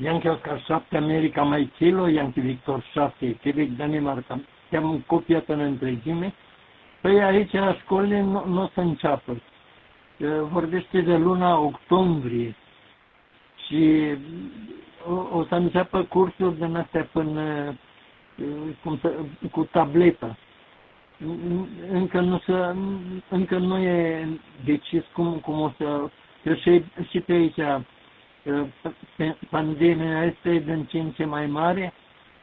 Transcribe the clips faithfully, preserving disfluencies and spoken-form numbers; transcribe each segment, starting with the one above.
Yankee Oscar șapte, America Mike Kilo, Yankee Victor șapte, Quebec, Danemarca. Te-am copiat în întregime. Păi aici școlile nu, nu o să înceapă. Vorbește de luna octombrie și o, o să înceapă cursuri din astea până cum să, cu tableta. Încă nu, să, încă nu e decis cum, cum o să... Că și, și pe aici pandemia este din ce în ce mai mare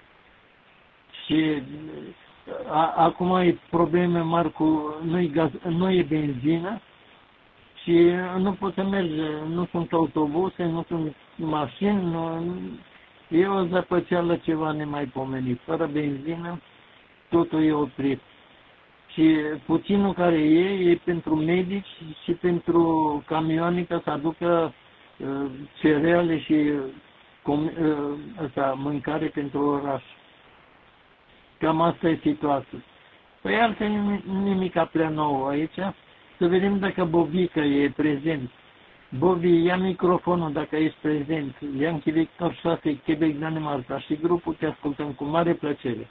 și a, acum e probleme mari cu... Nu-i, gaz, nu e benzină și nu poți să mergi, nu sunt autobuse, nu sunt mașini, nu, e o zăpăceală ceva nemaipomenit. Fără benzină, totul e oprit. Și puținul care e, e pentru medici și pentru camioane ca să aducă uh, cereale și com, uh, asta, mâncare pentru oraș. Cam asta e situația. Păi altfel nimic, nimic prea nou aici. Să vedem dacă Bobica e prezent. Bobi, ia microfonul dacă ești prezent. Yankee Victor șase, Quebec, Danemarca și grupul te ascultăm cu mare plăcere.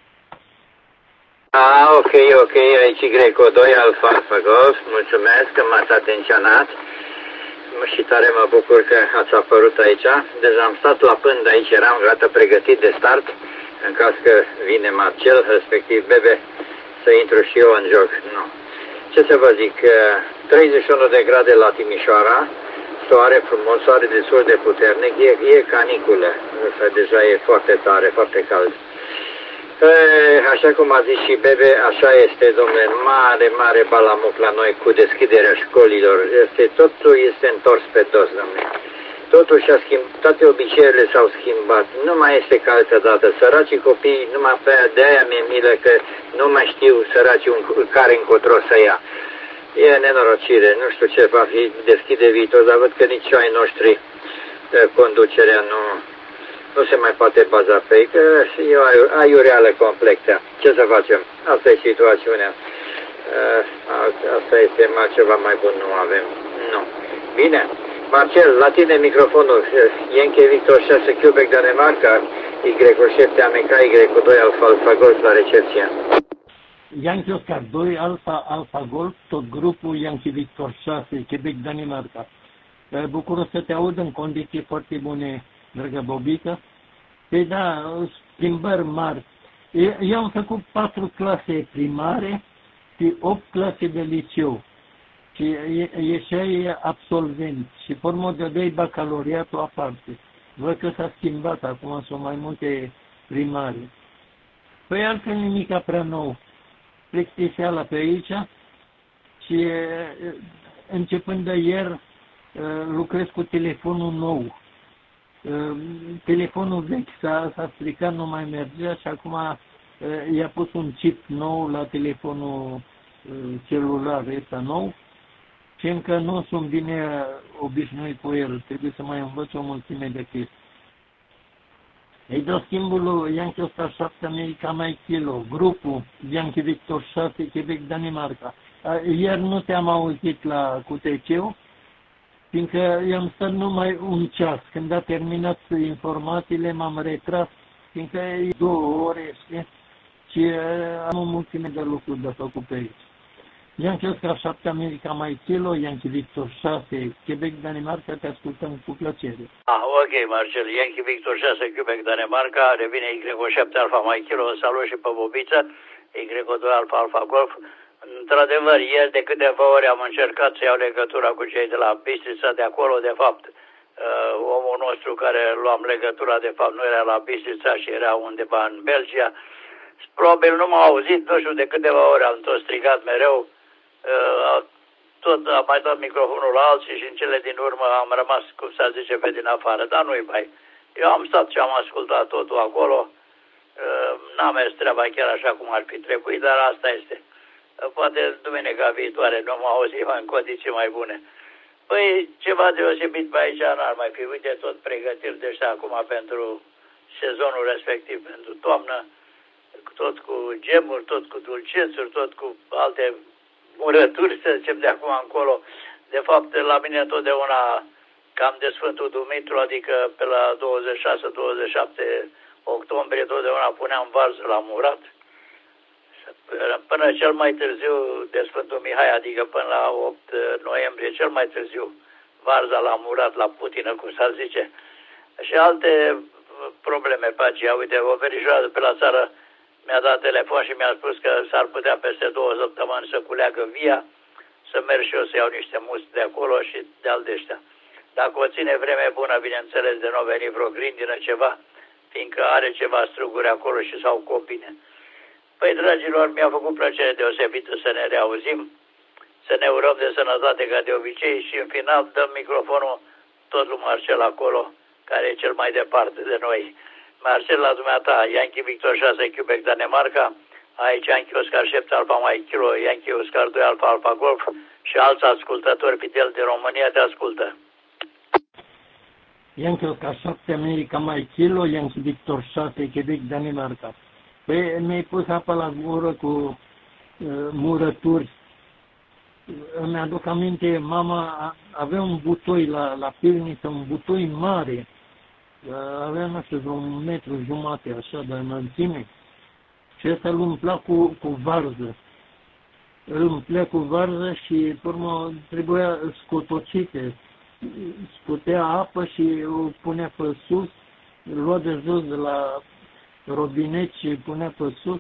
Ah, ok, ok, aici Greco doi, Alfa, Alfa Golf, mulțumesc că m-ați atenționat și tare mă bucur că ați apărut aici. Deja am stat la pând aici, eram gata pregătit de start, în caz că vine Marcel, respectiv Bebe, să intru și eu în joc. Nu. Ce să vă zic, treizeci și unu de grade la Timișoara, soare frumos, soare destul de puternic, e, e caniculă, asta deja e foarte tare, foarte cald. E, așa cum a zis și Bebe, așa este, domnule, mare, mare balamuc la noi cu deschiderea școlilor. Este, totul este întors pe dos, domnule. Totul și-a schimbat, toate obiceiurile s-au schimbat. Nu mai este ca altă dată. Săracii copii, numai pe aia, de-aia mi-e milă că nu mai știu săracii un, care încotro să ia. E nenorocire, nu știu ce va fi, deschide viitor, dar văd că nici ai noștri conducerea nu... Nu se mai poate baza pe ei, că e o aiureală complexă. Ce să facem? Asta e situațiunea. Asta este ceva mai bun, nu avem. Nu. Bine. Marcel, la tine microfonul. Yankee Victor șase, Quebec, Danemarca, Y șapte, America, Y doi, Alfa, Alfa Golf la recepție. Yankee Oscar doi, Alfa, Alfa Golf, tot grupul Yankee Victor șase, Quebec, Danemarca. Bucură să te aud în condiții foarte bune, dragă Bobica. Păi da, schimbări mari. Eu am făcut patru clase primare și opt clase de liceu. Și ieșeai absolvent. Și formă de doi bacalaureatul aparte. Văd că s-a schimbat, acum sunt mai multe primare. Păi altfel nimica prea nou. Plictiseala pe aici și începând de ieri lucrez cu telefonul nou. Telefonul vechi s-a stricat, nu mai mergea și acum i-a pus un chip nou la telefonul celular ăsta nou și încă nu sunt bine obișnuit cu el. Trebuie să mai învăț o mulțime de chestii. Îi dau schimbul lui Yankee Oscar șapte, America Mike Kilo, grupul Yankee Victor șase, Quebec, Danemarca. Ieri nu te-am auzit la cu T C-ul, fiindcă i-am stat numai un ceas. Când a terminat informațiile, m-am retras, fiindcă e două ore, știi? Și am o mulțime de lucruri de făcut pe aici. Yankee Oscar șapte, America Mike Kilo, Yankee Victor șase, Quebec, Danemarca, te ascultăm cu plăcere. Ah, ok, Marcel. Yankee Victor șase, Quebec, Danemarca, revine Y șapte, Alfa Mike Kilo, salut și pe Bobiță, Y doi, Alfa, Alfa Golf. Într-adevăr, ieri de câteva ori am încercat să iau legătura cu cei de la Bistrița de acolo, de fapt, uh, omul nostru care luam legătura, de fapt, nu era la Bistrița și era undeva în Belgia. Probabil nu m-au auzit, nu știu, de câteva ori am tot strigat mereu, uh, tot am mai dat microfonul la alții și în cele din urmă am rămas, cum să zice, pe din afară, dar nu-i mai. Eu am stat și am ascultat totul acolo, uh, n-a mers treaba chiar așa cum ar fi trebuit, dar asta este. Poate duminica viitoare nu mă auzim în condiții mai bune. Păi, ceva deosebit pe aici n-ar mai fi. Uite, tot pregătiri de ăștia acum pentru sezonul respectiv, pentru toamnă, tot cu gemuri, tot cu dulcețuri, tot cu alte murături, să zicem, de acum încolo. De fapt, la mine întotdeauna cam de Sfântul Dumitru, adică pe la douăzeci și șase douăzeci și șapte octombrie, totdeauna puneam varză la murat. Până cel mai târziu de Sfântul Mihai, adică până la opt noiembrie, cel mai târziu, varza la murat, la putină, cum s-ar zice. Și alte probleme pe aceea. Uite, o verișoară de pe la țară mi-a dat telefon și mi-a spus că s-ar putea peste două săptămâni să culeagă via, să merg și eu să iau niște musti de acolo și de aldeștia. Dacă o ține vreme bună, bineînțeles, de nu veni vreo grindină, ceva, fiindcă are ceva struguri acolo și s-au copine. Păi, dragilor, mi-a făcut plăcere deosebită să ne reauzim, să ne urăm de sănătate ca de obicei și în final dăm microfonul tot lui Marcel acolo, care e cel mai departe de noi. Marcel, la dumneata, Yankee Victor șase Quebec Danemarca, aici Yankee Oscar șapte Alfa Mike Kilo, Yankee Oscar doi Alfa Alfa Golf și alți ascultători fideli din România te ascultă. Yankee Oscar șapte America Mike Kilo, Yankee Victor șase Quebec Danemarca. Păi mi-ai pus apă la gură cu uh, murături. Îmi aduc aminte, mama avea un butoi la, la pivniță, un butoi mare. Avea, nu știu, un metru jumate, așa, de înălțime. Și ăsta îl umplea cu, cu varză. Îl umplea cu varză și, pe urmă, trebuia scotocite. Scotea apă și o punea pe sus, lua de jos de la robinet și punea pe sus.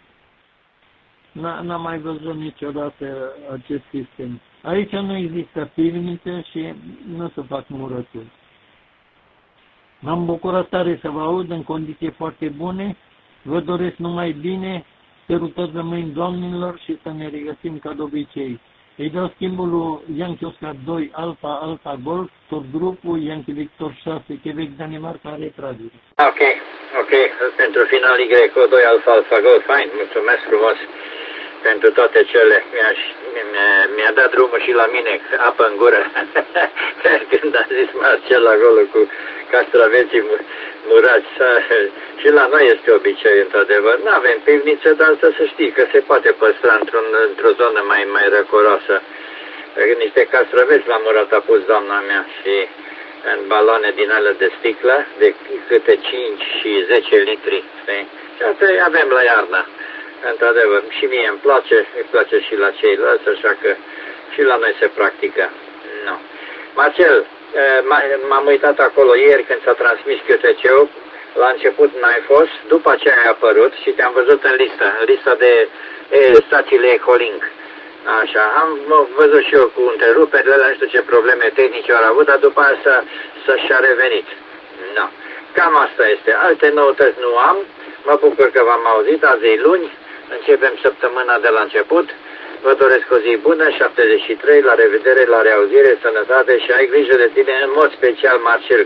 N-am mai văzut niciodată acest sistem. Aici nu există pivniță și nu se fac murături. M-am bucurat tare să vă aud în condiții foarte bune. Vă doresc numai bine, sărutări de mâini doamnelor și să ne regăsim ca de obicei. Îi dau schimbul lui Yankee Oscar doi Alfa Alfa Golf, tot grupul Yankee Victor șase Quebec Danemarca retragere. Ok, ok, pentru final Y doi Alfa Alfa Golf, fain, mulțumesc frumos pentru toate cele. Mi-a, mi-a dat drumul și la mine, apă în gură, când a zis Marcel acolo cu castraveții murați. Și la noi este obicei, într-adevăr. Nu avem pivniță, dar să se știi că se poate păstra într-un, într-o zonă mai, mai răcoroasă. Niște castraveți la murat a pus doamna mea și în baloane din alea de sticlă, de câte cinci și zece litri. Știi? Și asta avem la iarnă. Într-adevăr, și mie îmi place, îi place și la ceilalți, așa că și la noi se practică. Nu. Marcel, m-am uitat acolo ieri când s-a transmis Q T C-ul, la început n-ai fost, după aceea ai apărut și te-am văzut în listă, în lista de e, stațiile Ecolink. Așa, am văzut și eu cu întreruperile, nu știu ce probleme tehnice au avut, dar după aia să-și-a revenit. Nu. Cam asta este. Alte noutăți nu am. Mă bucur că v-am auzit. Azi e luni. Începem săptămâna de la început. Vă doresc o zi bună, șaptezeci și trei, la revedere, la reauzire, sănătate și ai grijă de tine, în mod special, Marcel,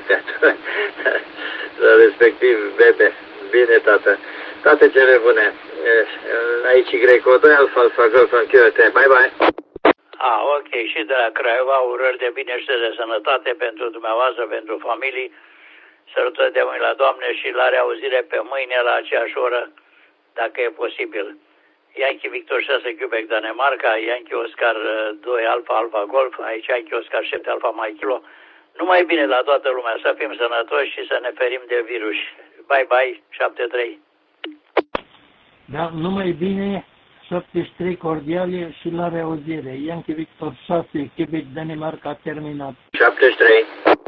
respectiv Bebe. Bine, tată. Toate cele bune. Aici Y doi Alfa Alfa Golf în Q T. Bye, bye. Ah, ok. Și de la Craiova, urări de bine și de sănătate pentru dumneavoastră, pentru familii. Sărutări de mâini la Doamne și la reauzire pe mâine la aceeași oră, dacă e posibil. Yankee Victor șase Quebec Danemarca, Yankee Oscar doi Alfa Alfa Golf, aici Yankee Oscar șapte Alfa Mike Kilo. Numai bine la toată lumea, să fim sănătoși și să ne ferim de virus. Bye bye, șapte trei. Da, numai bine, șaptezeci și trei cordiale și la reauzire. Yankee Victor șase Quebec Danemarca a terminat. șaptezeci și trei.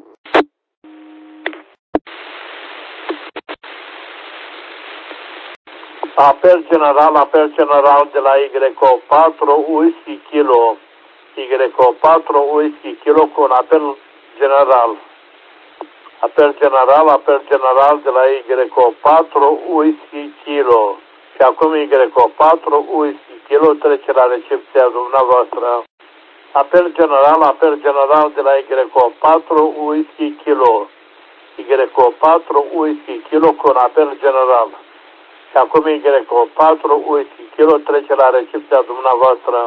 Apel general, apel general de la Y patru Whisky Kilo. Y patru Whisky Kilo cu un apel general. Apel general, apel general de la Y patru Whisky Kilo. Și acum Y patru Whisky Kilo trece la recepția dumneavoastră. Apel general, apel general de la Y patru Whisky Kilo. Y patru Whisky Kilo cu un apel general. Și acum Y patru Whisky Kilo trece la recepția dumneavoastră.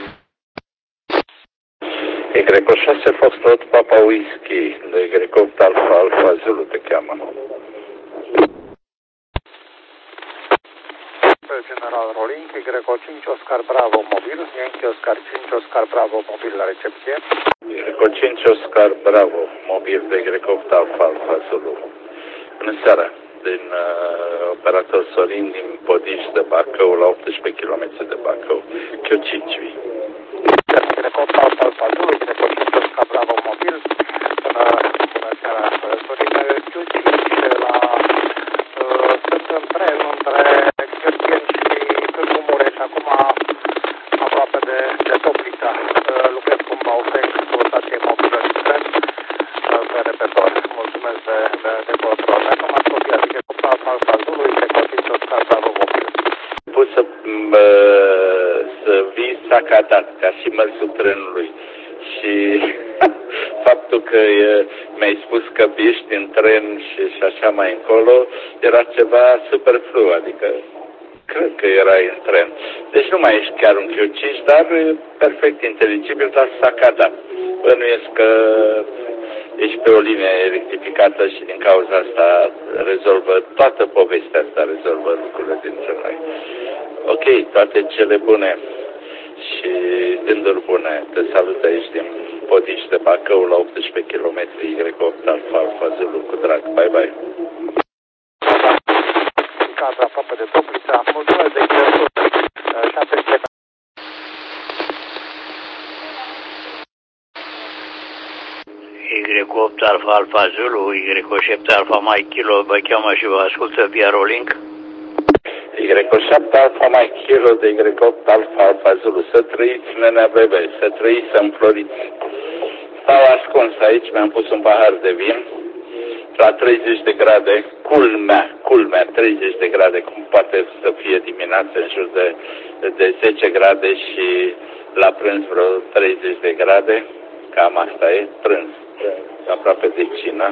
Y șase Foxtrot Papa Whisky, de Y opt Alfa Alfa Zulu te cheamă. apel general Rolling, Y cinci Oscar Bravo mobil, Yankee Oscar cinci Oscar Bravo mobil la recepție. Y cinci Oscar Bravo mobil de Y opt Alfa Alfa Zulu. Bună seara, din uh, operator Sorin din Podiș de Bacău la optsprezece kilometri de Bacău, Q cinci V. Y opt Alfa Alfa Zulu, Y cinci Oscar Bravo mobil, bună, bună seara, Sorin, Q cinci la uh, sunt în tren între Gheorghen și Târgu Mureș, acum aproape de, de Toplița, uh, lucrez cu un Baufeng, cu o stație mobilă și tren uh, pe repetor. Mulțumesc de, de, de control. Dacă m-ați copiat, zice cu Alfa Alfa Zulu, Y cinci Oscar Bravo mobil. Poți să, mă, să vii sacadat, ca și mersul trenului. Și faptul că e, mi-ai spus că ești în tren și, și așa mai încolo, era ceva superflu, adică cred că erai în tren. Deci nu mai ești chiar un Q cinci, dar perfect inteligibil, dar sacadat. Bănuiesc că ești pe o linie rectificată și din cauza asta rezolvă, toată povestea asta rezolvă lucrurile dintre noi. Ok, toate cele bune și gânduri bune. Te salut aici din Podiș de Bacău la optsprezece kilometri, Y opt Alfa Alfa Zulu, cu drag. Bye bye. În cadrul aproape de Toplița, mulțumesc de interesul și atenție. Y opt Alfa Alfa Zulu, Y șapte Alfa Mike Kilo, vă cheamă și vă ascultă via Rolling. Y șapte Alfa Mike Kilo de Y opt Alfa Alfa Zulu. Să trăiți, nenea bebe, să trăiți, să înfloriți. Stau ascuns aici, mi-am pus un pahar de vin la treizeci de grade, culmea, culmea, treizeci de grade, cum poate să fie dimineața în jur de, de zece grade și la prânz vreo treizeci de grade, cam asta e, prânz, aproape de cină.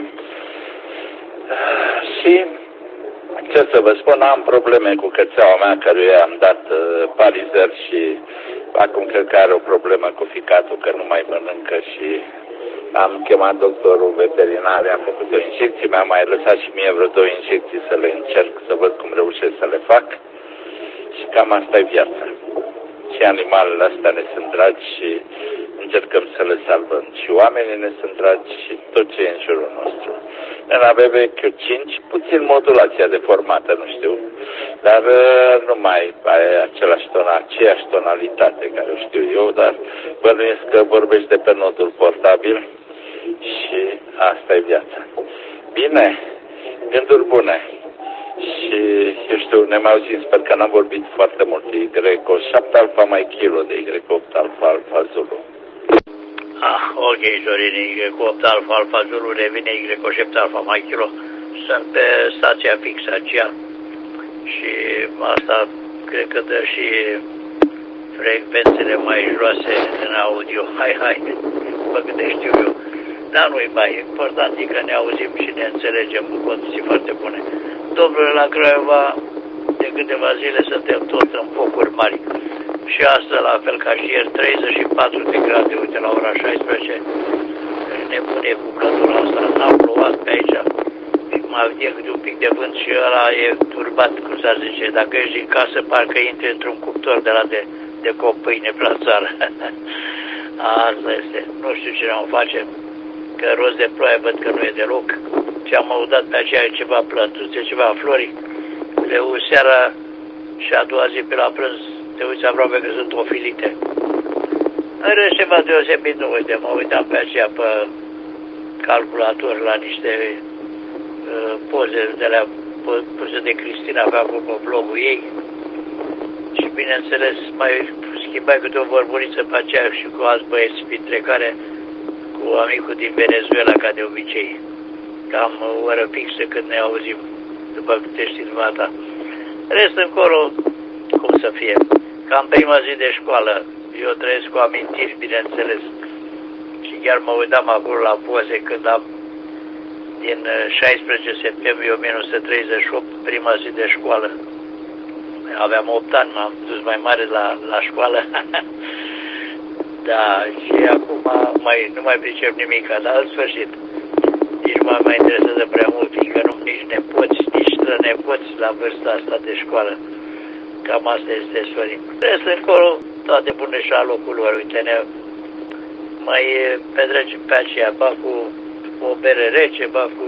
Și ce să vă spun, am probleme cu cățeaua mea, căruia am dat uh, parizer și acum cred că are o problemă cu ficatul, că nu mai mănâncă și am chemat doctorul veterinar, am făcut o injecție, mi-a mai lăsat și mie vreo două injecții să le încerc, să văd cum reușesc să le fac și cam asta e viața. Și animalele astea ne sunt dragi și încercăm să le salvăm. Și oamenii ne sunt dragi și tot ce e în jurul nostru. Nena bebe Q cinci, puțin modulația deformată, nu știu, dar nu mai are același ton, aceeași tonalitate care o știu eu, dar bănuiesc că vorbești de pe nodul portabil și asta e viața. Bine, gânduri bune. Și, eu știu, ne mai auzim, sper că n-am vorbit foarte mult. Y șapte Alfa Mike Kilo de Y opt Alfa Alfa Zulu. Ah, ok, Sorin, Y opt Alfa Alfa Zulu, revine Y șapte Alfa Mike Kilo. Sunt pe stația fixă aceea și asta cred că dă și frecvențele mai joase în audio. Hai, hai, mă gândesc știu eu. Dar nu-i mai important, e că ne auzim și ne înțelegem cu condiții foarte bune. Domnule, la Craiova, de câteva zile suntem tot în focuri mari. Și astăzi, la fel ca și ieri, treizeci și patru de grade, uite, la ora șaisprezece, nebunie cu căldura asta, n-a plouat pe aici, mai e câte un pic de vânt și ăla e turbat, cum s-ar zice, dacă ești din casă, parcă intri într-un cuptor de la de, de copâine pe la țară. Asta este, nu știu ce ne-am face, că rost de ploaie văd că nu e deloc. Și am audat pe aceea ceva plătuțe, ceva flori, le uzi seara și a doua zi pe la prânz, te uiți aproape că sunt ofilite. În rest ceva deosebit nu, uite, mă uitam pe aceea pe calculator la niște uh, poze de la poze de Cristina pe acolo pe blogul ei și bineînțeles mai schimbai câte o vorburiță pe aceea și cu alți băieți, printre care cu amicul din Venezuela, ca de obicei. Cam o oră fixă când ne auzim, după câte știi dumneata. Rest încolo, cum să fie, cam prima zi de școală, eu trăiesc cu amintiri, bineînțeles, și chiar mă uitam acolo la poze când am, din șaisprezece septembrie o mie nouă sute treizeci și opt, prima zi de școală. Aveam opt ani, m-am dus mai mare la, la școală. Da, și acum mai, nu mai pricep nimic, dar în sfârșit. Nici mă mai interesează prea mult, fiindcă nu nici nepoți, nici strănepoți la vârsta asta de școală. Cam asta este, Sorin. Restul încolo, toate bune și la locul lor. Uite, ne mai petrecem pe aceea, ba cu o bere rece, ba cu